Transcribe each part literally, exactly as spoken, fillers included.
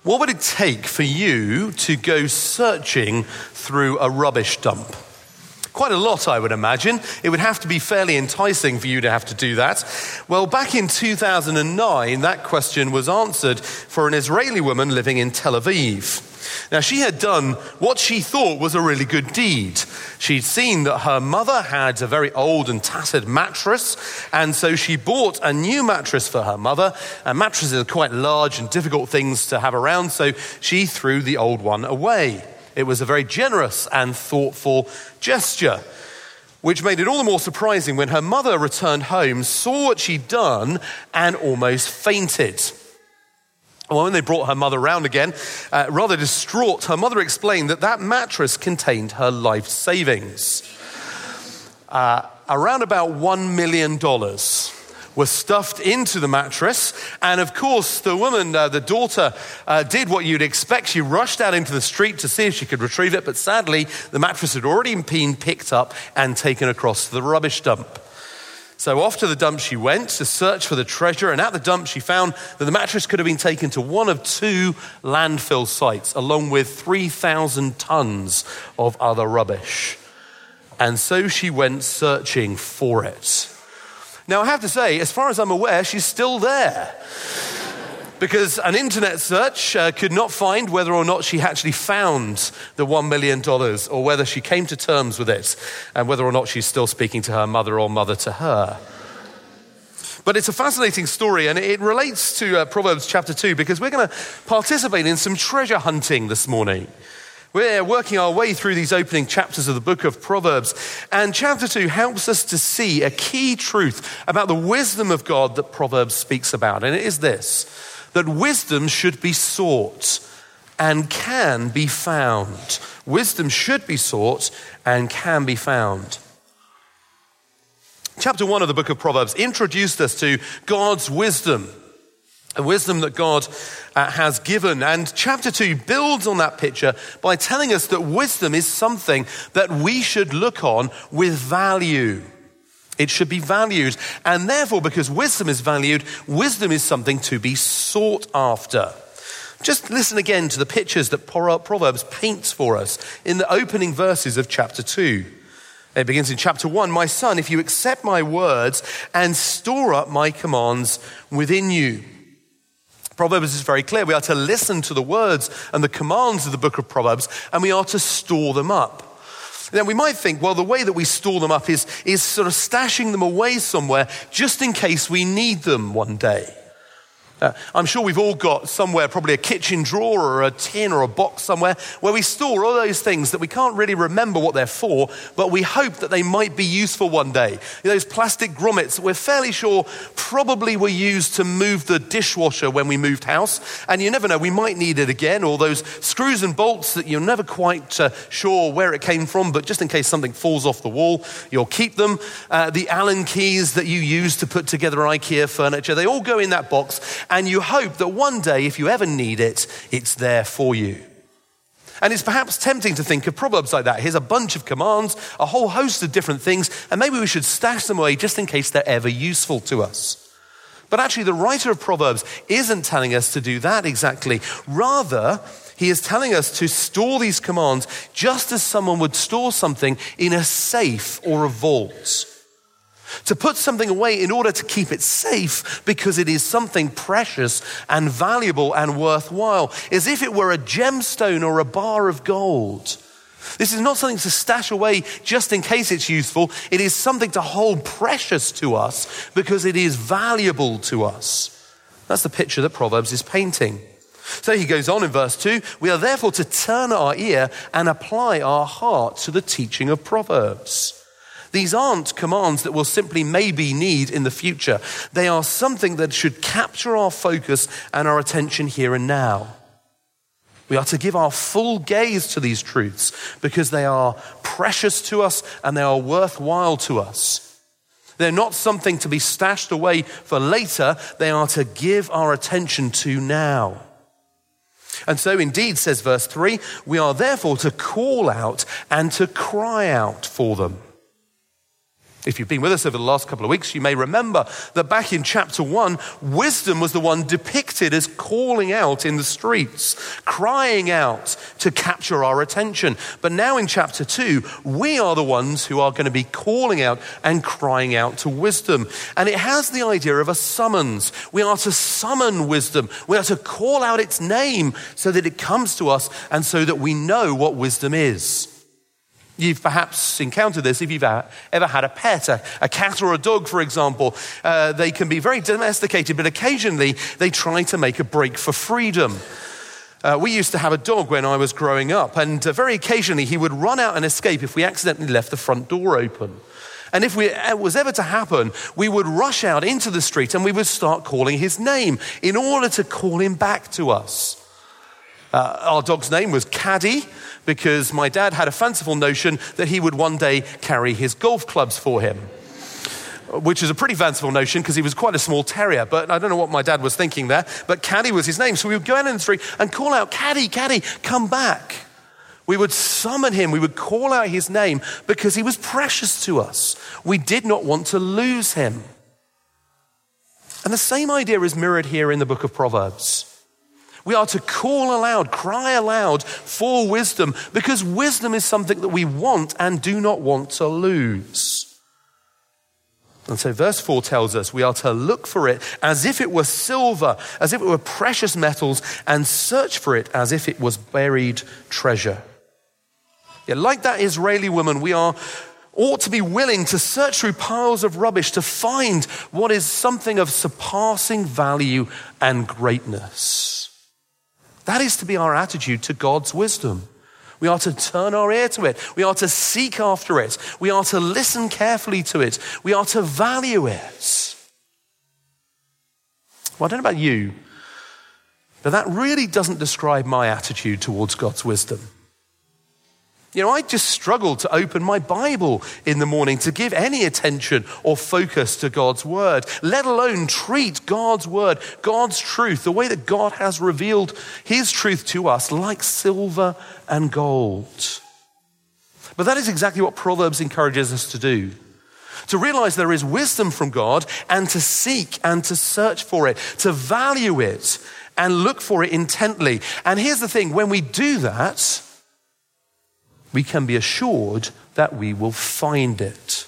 What would it take for you to go searching through a rubbish dump? Quite a lot, I would imagine. It would have to be fairly enticing for you to have to do that. Well, back in two thousand nine, that question was answered for an Israeli woman living in Tel Aviv. Now, she had done what she thought was a really good deed. She'd seen that her mother had a very old and tattered mattress, and so she bought a new mattress for her mother. And mattresses are quite large and difficult things to have around, so she threw the old one away. It was a very generous and thoughtful gesture, which made it all the more surprising when her mother returned home, saw what she'd done, and almost fainted. Well, when they brought her mother round again, uh, rather distraught, her mother explained that that mattress contained her life savings. Uh, around about one million dollars was stuffed into the mattress. And of course, the woman, uh, the daughter, uh, did what you'd expect. She rushed out into the street to see if she could retrieve it. But sadly, the mattress had already been picked up and taken across to the rubbish dump. So off to the dump she went to search for the treasure, and at the dump she found that the mattress could have been taken to one of two landfill sites, along with three thousand tons of other rubbish. And so she went searching for it. Now, I have to say, as far as I'm aware, she's still there. Because an internet search uh, could not find whether or not she actually found the one million dollars or whether she came to terms with it and whether or not she's still speaking to her mother or mother to her. But it's a fascinating story, and it relates to uh, Proverbs chapter two, because we're going to participate in some treasure hunting this morning. We're working our way through these opening chapters of the book of Proverbs, and chapter two helps us to see a key truth about the wisdom of God that Proverbs speaks about, and it is this: that wisdom should be sought and can be found. Wisdom should be sought and can be found. Chapter one of the book of Proverbs introduced us to God's wisdom, a wisdom that God uh, has given. And chapter two builds on that picture by telling us that wisdom is something that we should look on with value. It should be valued. And therefore, because wisdom is valued, wisdom is something to be sought after. Just listen again to the pictures that Proverbs paints for us in the opening verses of chapter two. It begins in chapter one. My son, if you accept my words and store up my commands within you. Proverbs is very clear. We are to listen to the words and the commands of the book of Proverbs, and we are to store them up. Now, we might think, well, the way that we store them up is, is sort of stashing them away somewhere just in case we need them one day. Uh, I'm sure we've all got somewhere, probably a kitchen drawer or a tin or a box somewhere, where we store all those things that we can't really remember what they're for, but we hope that they might be useful one day. You know, those plastic grommets that we're fairly sure probably were used to move the dishwasher when we moved house, and you never know, we might need it again, or those screws and bolts that you're never quite uh, sure where it came from, but just in case something falls off the wall, you'll keep them. Uh, the Allen keys that you use to put together IKEA furniture, they all go in that box, and you hope that one day, if you ever need it, it's there for you. And it's perhaps tempting to think of Proverbs like that. Here's a bunch of commands, a whole host of different things, and maybe we should stash them away just in case they're ever useful to us. But actually, the writer of Proverbs isn't telling us to do that exactly. Rather, he is telling us to store these commands just as someone would store something in a safe or a vault. To put something away in order to keep it safe because it is something precious and valuable and worthwhile, as if it were a gemstone or a bar of gold. This is not something to stash away just in case it's useful. It is something to hold precious to us because it is valuable to us. That's the picture that Proverbs is painting. So he goes on in verse two, we are therefore to turn our ear and apply our heart to the teaching of Proverbs. These aren't commands that we'll simply maybe need in the future. They are something that should capture our focus and our attention here and now. We are to give our full gaze to these truths because they are precious to us and they are worthwhile to us. They're not something to be stashed away for later. They are to give our attention to now. And so indeed, says verse three, we are therefore to call out and to cry out for them. If you've been with us over the last couple of weeks, you may remember that back in chapter one, wisdom was the one depicted as calling out in the streets, crying out to capture our attention. But now in chapter two, we are the ones who are going to be calling out and crying out to wisdom. And it has the idea of a summons. We are to summon wisdom. We are to call out its name so that it comes to us and so that we know what wisdom is. You've perhaps encountered this if you've ever had a pet, a, a cat or a dog, for example. Uh, they can be very domesticated, but occasionally they try to make a break for freedom. Uh, we used to have a dog when I was growing up, and uh, very occasionally he would run out and escape if we accidentally left the front door open. And if we, it was ever to happen, we would rush out into the street and we would start calling his name in order to call him back to us. Uh, our dog's name was Caddy, because my dad had a fanciful notion that he would one day carry his golf clubs for him, which is a pretty fanciful notion because he was quite a small terrier, but I don't know what my dad was thinking there, but Caddy was his name. So we would go out in the street and call out, Caddy, Caddy, come back. We would summon him, we would call out his name because he was precious to us. We did not want to lose him. And the same idea is mirrored here in the book of Proverbs. We are to call aloud, cry aloud for wisdom, because wisdom is something that we want and do not want to lose. And so verse four tells us we are to look for it as if it were silver, as if it were precious metals, and search for it as if it was buried treasure. Yeah, like that Israeli woman, we are ought to be willing to search through piles of rubbish to find what is something of surpassing value and greatness. That is to be our attitude to God's wisdom. We are to turn our ear to it. We are to seek after it. We are to listen carefully to it. We are to value it. Well, I don't know about you, but that really doesn't describe my attitude towards God's wisdom. You know, I just struggle to open my Bible in the morning to give any attention or focus to God's word, let alone treat God's word, God's truth, the way that God has revealed his truth to us like silver and gold. But that is exactly what Proverbs encourages us to do. To realize there is wisdom from God and to seek and to search for it, to value it and look for it intently. And here's the thing, when we do that, we can be assured that we will find it.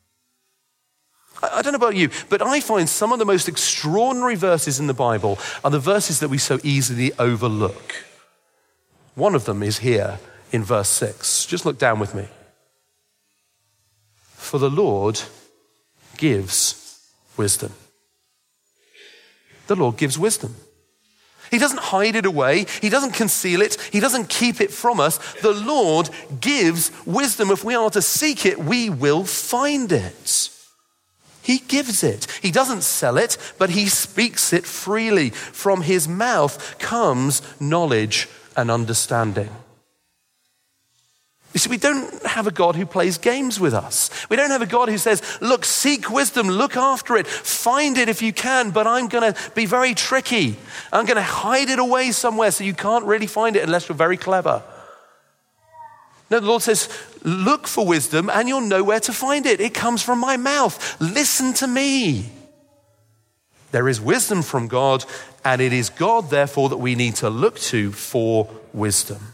I don't know about you, but I find some of the most extraordinary verses in the Bible are the verses that we so easily overlook. One of them is here in verse six. Just look down with me. For the Lord gives wisdom. The Lord gives wisdom. He doesn't hide it away. He doesn't conceal it. He doesn't keep it from us. The Lord gives wisdom. If we are to seek it, we will find it. He gives it. He doesn't sell it, but he speaks it freely. From his mouth comes knowledge and understanding. You see, we don't have a God who plays games with us. We don't have a God who says, look, seek wisdom, look after it, find it if you can, but I'm going to be very tricky. I'm going to hide it away somewhere so you can't really find it unless you're very clever. No, the Lord says, look for wisdom and you'll know where to find it. It comes from my mouth. Listen to me. There is wisdom from God, and it is God, therefore, that we need to look to for wisdom.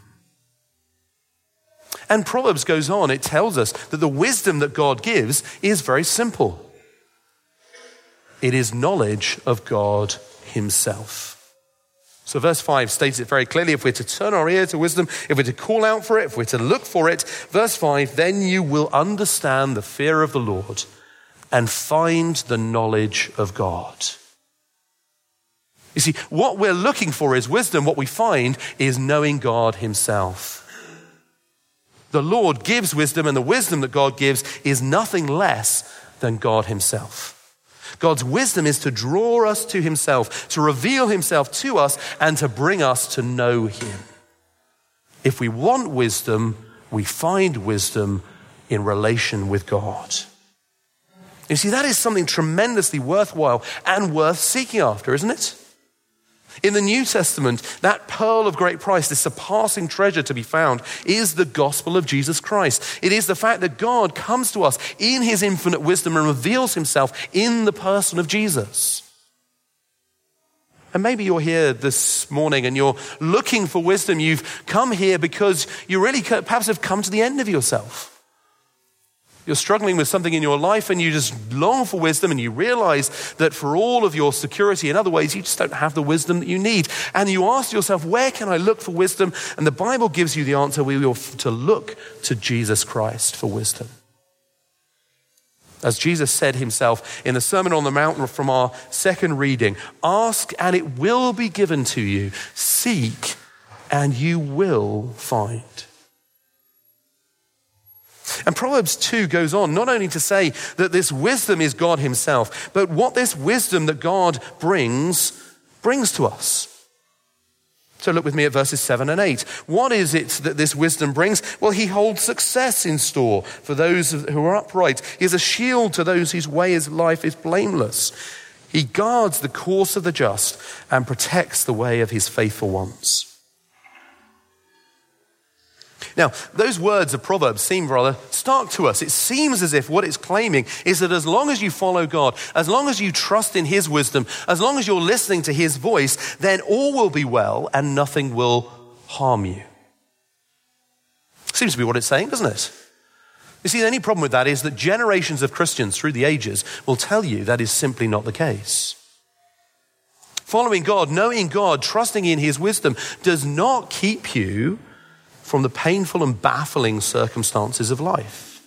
And Proverbs goes on, it tells us that the wisdom that God gives is very simple. It is knowledge of God himself. So verse five states it very clearly. If we're to turn our ear to wisdom, if we're to call out for it, if we're to look for it, verse five, then you will understand the fear of the Lord and find the knowledge of God. You see, what we're looking for is wisdom. What we find is knowing God himself. The Lord gives wisdom, and the wisdom that God gives is nothing less than God himself. God's wisdom is to draw us to himself, to reveal himself to us, and to bring us to know him. If we want wisdom, we find wisdom in relation with God. You see, that is something tremendously worthwhile and worth seeking after, isn't it? In the New Testament, that pearl of great price, this surpassing treasure to be found, is the gospel of Jesus Christ. It is the fact that God comes to us in his infinite wisdom and reveals himself in the person of Jesus. And maybe you're here this morning and you're looking for wisdom. You've come here because you really perhaps have come to the end of yourself. You're struggling with something in your life and you just long for wisdom, and you realize that for all of your security in other ways, you just don't have the wisdom that you need. And you ask yourself, where can I look for wisdom? And the Bible gives you the answer. We are to look to Jesus Christ for wisdom. As Jesus said himself in the Sermon on the Mount from our second reading, ask and it will be given to you. Seek and you will find. And Proverbs two goes on not only to say that this wisdom is God himself, but what this wisdom that God brings, brings to us. So look with me at verses seven and eight. What is it that this wisdom brings? Well, he holds success in store for those who are upright. He is a shield to those whose way of life is blameless. He guards the course of the just and protects the way of his faithful ones. Now, those words of Proverbs seem rather stark to us. It seems as if what it's claiming is that as long as you follow God, as long as you trust in his wisdom, as long as you're listening to his voice, then all will be well and nothing will harm you. Seems to be what it's saying, doesn't it? You see, the only problem with that is that generations of Christians through the ages will tell you that is simply not the case. Following God, knowing God, trusting in his wisdom does not keep you from the painful and baffling circumstances of life.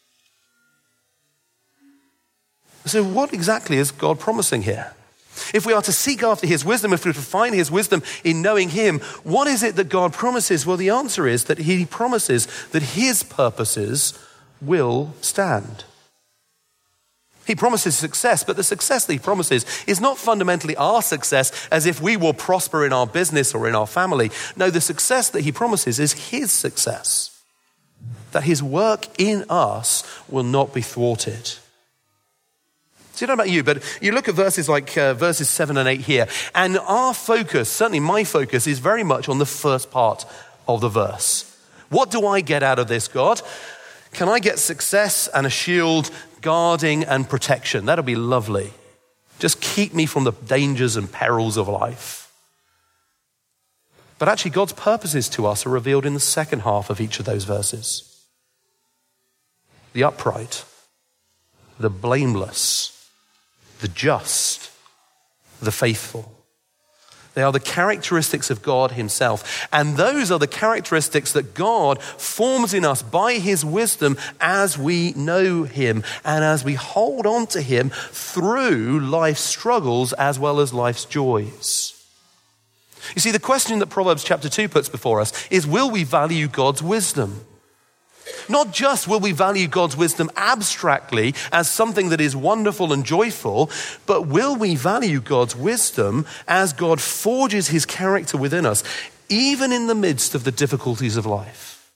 So what exactly is God promising here? If we are to seek after his wisdom, if we are to find his wisdom in knowing him, what is it that God promises? Well, the answer is that he promises that his purposes will stand. He promises success, but the success that he promises is not fundamentally our success, as if we will prosper in our business or in our family. No, the success that he promises is his success, that his work in us will not be thwarted. So I don't know about you, but you look at verses like uh, verses seven and eight here, and our focus, certainly my focus, is very much on the first part of the verse. What do I get out of this, God? Can I get success and a shield, guarding and protection? That'll be lovely. Just keep me from the dangers and perils of life. But actually, God's purposes to us are revealed in the second half of each of those verses. The upright, the blameless, the just, the faithful. They are the characteristics of God himself. And those are the characteristics that God forms in us by his wisdom as we know him and as we hold on to him through life's struggles as well as life's joys. You see, the question that Proverbs chapter two puts before us is, will we value God's wisdom? Not just will we value God's wisdom abstractly as something that is wonderful and joyful, but will we value God's wisdom as God forges his character within us, even in the midst of the difficulties of life?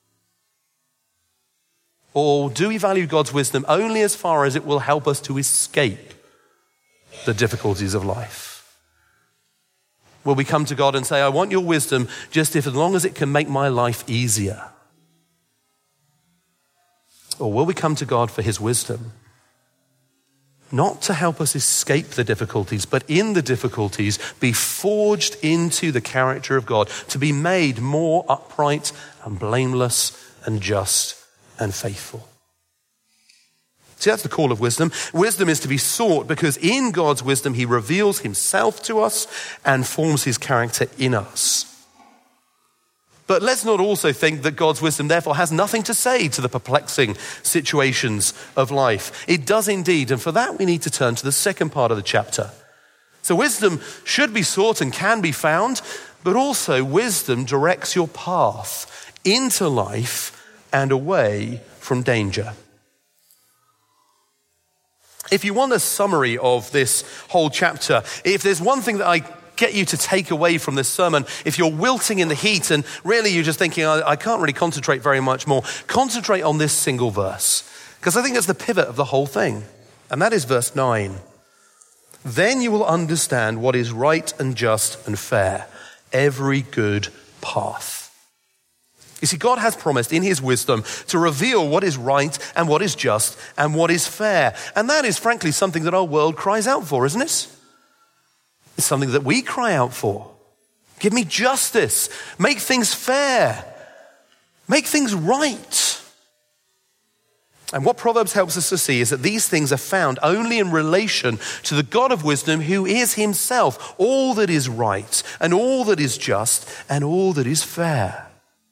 Or do we value God's wisdom only as far as it will help us to escape the difficulties of life? Will we come to God and say, I want your wisdom just if as long as it can make my life easier? Or will we come to God for his wisdom? Not to help us escape the difficulties, but in the difficulties be forged into the character of God, to be made more upright and blameless and just and faithful. See, that's the call of wisdom. Wisdom is to be sought because in God's wisdom, he reveals himself to us and forms his character in us. But let's not also think that God's wisdom therefore has nothing to say to the perplexing situations of life. It does indeed, and for that we need to turn to the second part of the chapter. So wisdom should be sought and can be found, but also wisdom directs your path into life and away from danger. If you want a summary of this whole chapter, if there's one thing that I get you to take away from this sermon, if you're wilting in the heat and really you're just thinking, I, I can't really concentrate very much more, concentrate on this single verse, because I think it's the pivot of the whole thing. And that is verse nine. Then you will understand what is right and just and fair, every good path. You see, God has promised in his wisdom to reveal what is right and what is just and what is fair. And that is frankly something that our world cries out for, isn't it? It's something that we cry out for. Give me justice. Make things fair. Make things right. And what Proverbs helps us to see is that these things are found only in relation to the God of wisdom, who is himself all that is right and all that is just and all that is fair.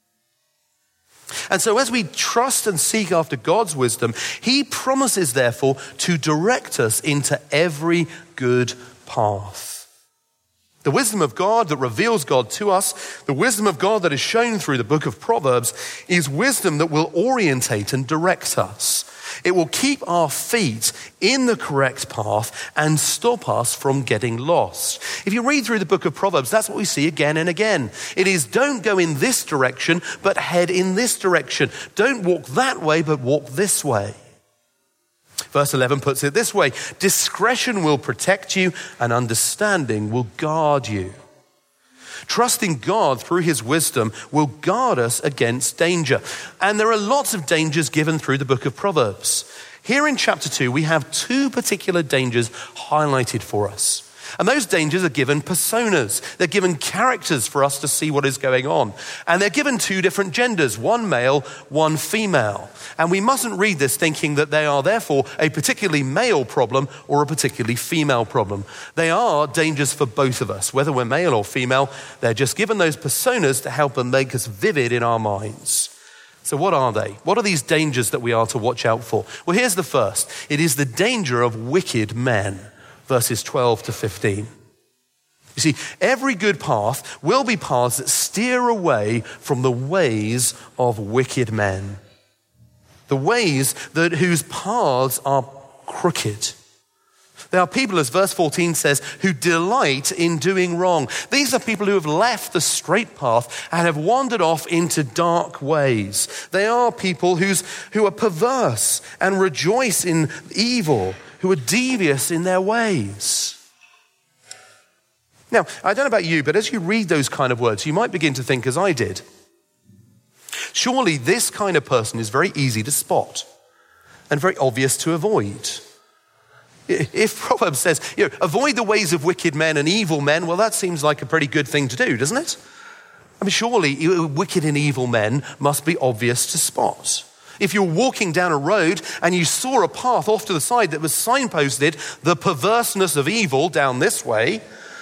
And so as we trust and seek after God's wisdom, he promises therefore to direct us into every good path. The wisdom of God that reveals God to us, the wisdom of God that is shown through the book of Proverbs, is wisdom that will orientate and direct us. It will keep our feet in the correct path and stop us from getting lost. If you read through the book of Proverbs, that's what we see again and again. It is, don't go in this direction, but head in this direction. Don't walk that way, but walk this way. Verse eleven puts it this way: discretion will protect you and understanding will guard you. Trusting God through his wisdom will guard us against danger. And there are lots of dangers given through the book of Proverbs. Here in chapter two, we have two particular dangers highlighted for us. And those dangers are given personas. They're given characters for us to see what is going on. And they're given two different genders, one male, one female. And we mustn't read this thinking that they are therefore a particularly male problem or a particularly female problem. They are dangers for both of us. Whether we're male or female, they're just given those personas to help and make us vivid in our minds. So what are they? What are these dangers that we are to watch out for? Well, here's the first. It is the danger of wicked men. Verses twelve to fifteen. You see, every good path will be paths that steer away from the ways of wicked men. The ways that whose paths are crooked. There are people, as verse fourteen says, who delight in doing wrong. These are people who have left the straight path and have wandered off into dark ways. They are people who's, who are perverse and rejoice in evil, who are devious in their ways. Now, I don't know about you, but as you read those kind of words, you might begin to think as I did. Surely this kind of person is very easy to spot and very obvious to avoid. If Proverbs says, you know, avoid the ways of wicked men and evil men, well, that seems like a pretty good thing to do, doesn't it? I mean, surely wicked and evil men must be obvious to spot. If you're walking down a road and you saw a path off to the side that was signposted, the perverseness of evil down this way,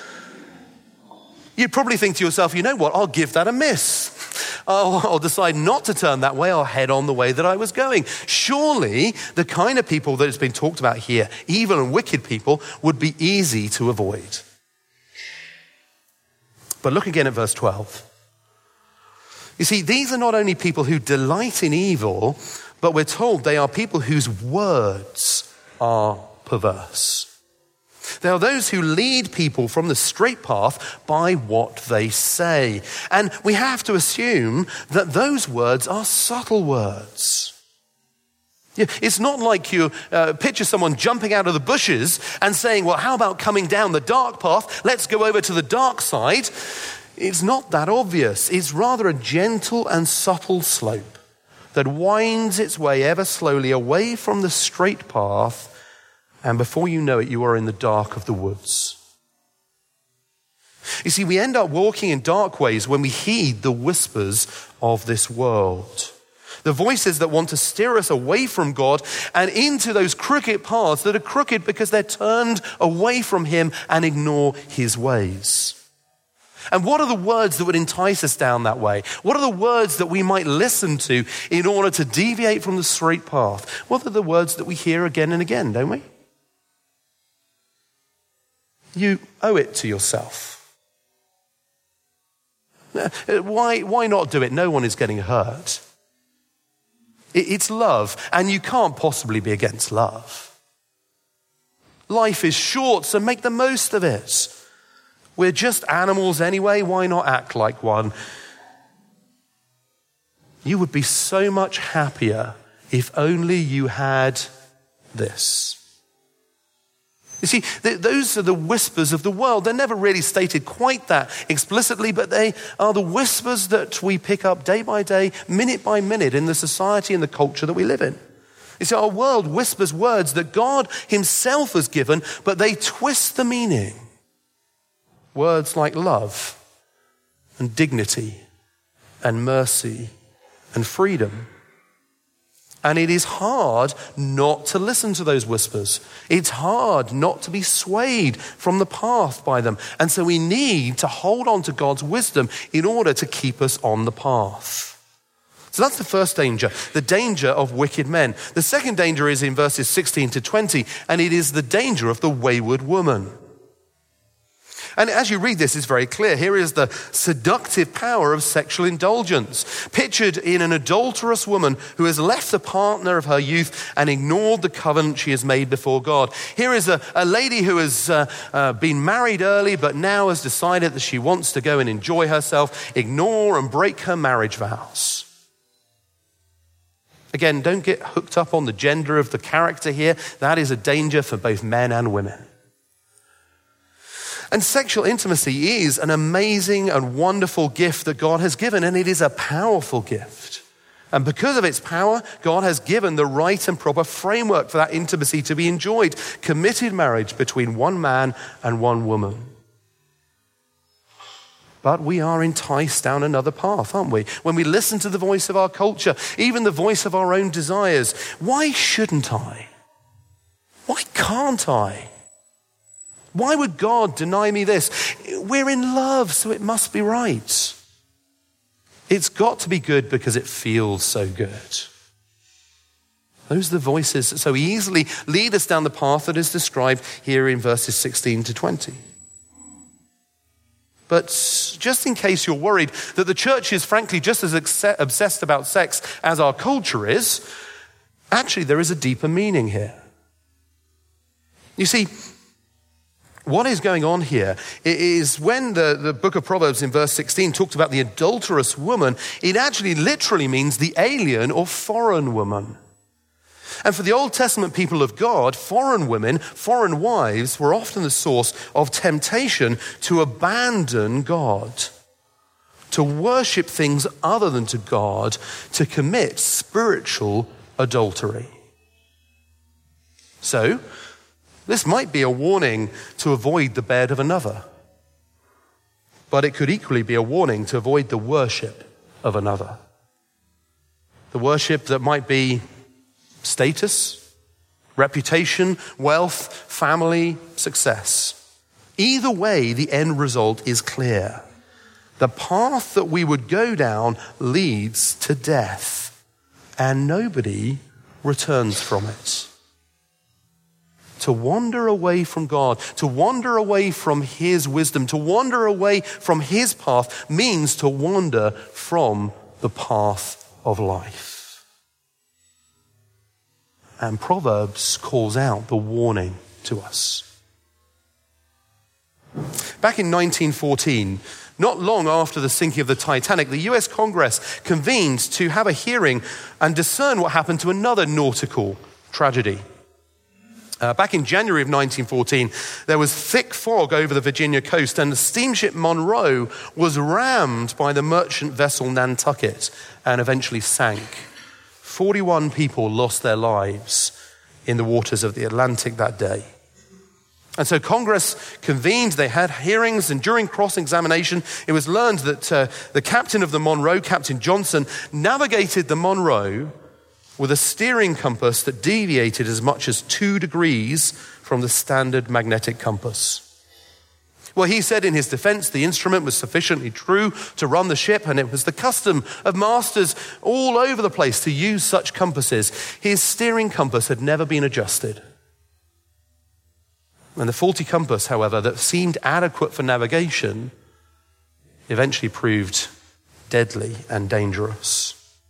you'd probably think to yourself, you know what, I'll give that a miss. I'll, I'll decide not to turn that way. I'll head on the way that I was going. Surely the kind of people that has been talked about here, evil and wicked people, would be easy to avoid. But look again at verse twelve. You see, these are not only people who delight in evil, but we're told they are people whose words are perverse. They are those who lead people from the straight path by what they say. And we have to assume that those words are subtle words. It's not like you uh, picture someone jumping out of the bushes and saying, well, how about coming down the dark path? Let's go over to the dark side. It's not that obvious. It's rather a gentle and subtle slope that winds its way ever slowly away from the straight path, and before you know it, you are in the dark of the woods. You see, we end up walking in dark ways when we heed the whispers of this world. The voices that want to steer us away from God and into those crooked paths that are crooked because they're turned away from him and ignore his ways. And what are the words that would entice us down that way? What are the words that we might listen to in order to deviate from the straight path? What are the words that we hear again and again, don't we? You owe it to yourself. Why, why not do it? No one is getting hurt. It's love, and you can't possibly be against love. Life is short, so make the most of it. We're just animals anyway, why not act like one? You would be so much happier if only you had this. You see, th- those are the whispers of the world. They're never really stated quite that explicitly, but they are the whispers that we pick up day by day, minute by minute in the society and the culture that we live in. You see, our world whispers words that God himself has given, but they twist the meaning. Words like love and dignity and mercy and freedom. And it is hard not to listen to those whispers. It's hard not to be swayed from the path by them. And so we need to hold on to God's wisdom in order to keep us on the path. So that's the first danger, the danger of wicked men. The second danger is in verses sixteen to twenty, and it is the danger of the wayward woman. And as you read this, it's very clear. Here is the seductive power of sexual indulgence, pictured in an adulterous woman who has left the partner of her youth and ignored the covenant she has made before God. Here is a, a lady who has uh, uh, been married early, but now has decided that she wants to go and enjoy herself, ignore and break her marriage vows. Again, don't get hooked up on the gender of the character here. That is a danger for both men and women. And sexual intimacy is an amazing and wonderful gift that God has given, and it is a powerful gift. And because of its power, God has given the right and proper framework for that intimacy to be enjoyed. Committed marriage between one man and one woman. But we are enticed down another path, aren't we? When we listen to the voice of our culture, even the voice of our own desires. Why shouldn't I? Why can't I? Why would God deny me this? We're in love, so it must be right. It's got to be good because it feels so good. Those are the voices that so easily lead us down the path that is described here in verses sixteen to twenty. But just in case you're worried that the church is frankly just as obsessed about sex as our culture is, actually there is a deeper meaning here. You see, what is going on here is when the, the book of Proverbs in verse sixteen talks about the adulterous woman, it actually literally means the alien or foreign woman. And for the Old Testament people of God, foreign women, foreign wives were often the source of temptation to abandon God, to worship things other than to God, to commit spiritual adultery. So, this might be a warning to avoid the bed of another, but it could equally be a warning to avoid the worship of another. The worship that might be status, reputation, wealth, family, success. Either way, the end result is clear. The path that we would go down leads to death, and nobody returns from it. To wander away from God, to wander away from his wisdom, to wander away from his path means to wander from the path of life. And Proverbs calls out the warning to us. Back in nineteen fourteen, not long after the sinking of the Titanic, the U S Congress convened to have a hearing and discern what happened to another nautical tragedy. Uh, back in January of nineteen fourteen, there was thick fog over the Virginia coast, and the steamship Monroe was rammed by the merchant vessel Nantucket and eventually sank. forty-one people lost their lives in the waters of the Atlantic that day. And so Congress convened, they had hearings, and during cross-examination, it was learned that uh, the captain of the Monroe, Captain Johnson, navigated the Monroe with a steering compass that deviated as much as two degrees from the standard magnetic compass. Well, he said in his defense the instrument was sufficiently true to run the ship, and it was the custom of masters all over the place to use such compasses. His steering compass had never been adjusted. And the faulty compass, however, that seemed adequate for navigation eventually proved deadly and dangerous.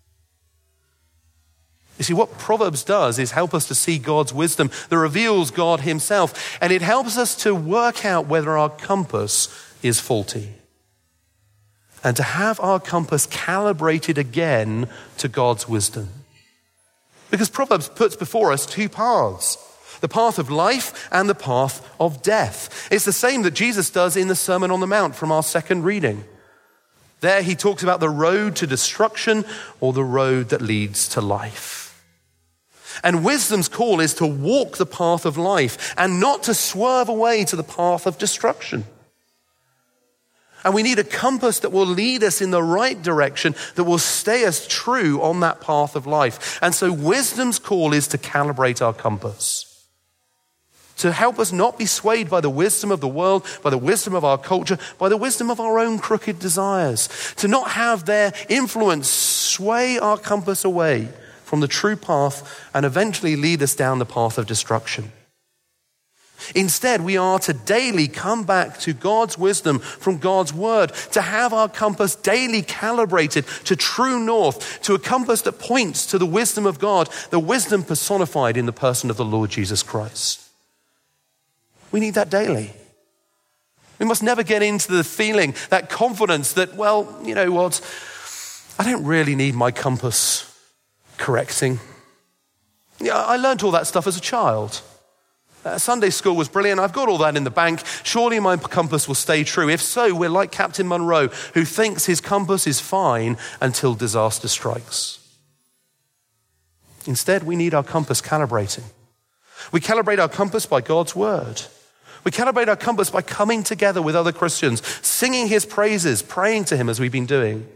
You see, what Proverbs does is help us to see God's wisdom that reveals God himself, and it helps us to work out whether our compass is faulty and to have our compass calibrated again to God's wisdom. Because Proverbs puts before us two paths. The path of life and the path of death. It's the same that Jesus does in the Sermon on the Mount from our second reading. There he talks about the road to destruction or the road that leads to life. And wisdom's call is to walk the path of life and not to swerve away to the path of destruction. And we need a compass that will lead us in the right direction, that will stay us true on that path of life. And so wisdom's call is to calibrate our compass, to help us not be swayed by the wisdom of the world, by the wisdom of our culture, by the wisdom of our own crooked desires, to not have their influence sway our compass away from the true path and eventually lead us down the path of destruction. Instead, we are to daily come back to God's wisdom from God's word, to have our compass daily calibrated to true north, to a compass that points to the wisdom of God, the wisdom personified in the person of the Lord Jesus Christ. We need that daily. We must never get into the feeling, that confidence that, well, you know what, I don't really need my compass correcting. Yeah, I learned all that stuff as a child. Uh, Sunday school was brilliant. I've got all that in the bank. Surely my compass will stay true. If so, we're like Captain Monroe, who thinks his compass is fine until disaster strikes. Instead, we need our compass calibrating. We calibrate our compass by God's word. We calibrate our compass by coming together with other Christians, singing his praises, praying to him as we've been doing.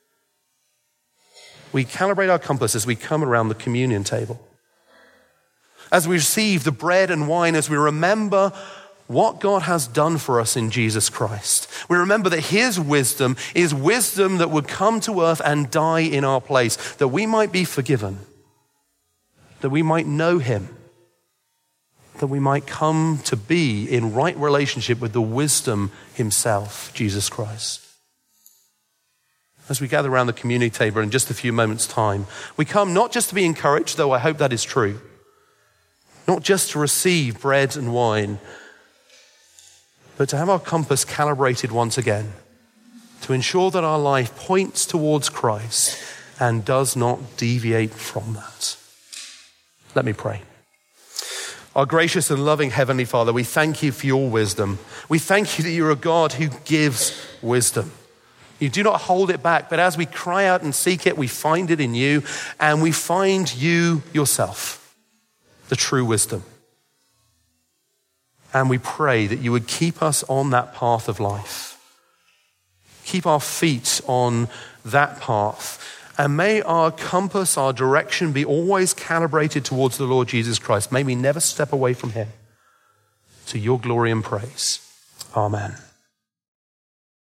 We calibrate our compass as we come around the communion table, as we receive the bread and wine, as we remember what God has done for us in Jesus Christ. We remember that his wisdom is wisdom that would come to earth and die in our place, that we might be forgiven, that we might know him, that we might come to be in right relationship with the wisdom himself, Jesus Christ. As we gather around the community table in just a few moments' time, we come not just to be encouraged, though I hope that is true, not just to receive bread and wine, but to have our compass calibrated once again, to ensure that our life points towards Christ and does not deviate from that. Let me pray. Our gracious and loving Heavenly Father, we thank you for your wisdom. We thank you that you're a God who gives wisdom. You do not hold it back, but as we cry out and seek it, we find it in you, and we find you yourself, the true wisdom. And we pray that you would keep us on that path of life. Keep our feet on that path. And may our compass, our direction be always calibrated towards the Lord Jesus Christ. May we never step away from him. To your glory and praise. Amen.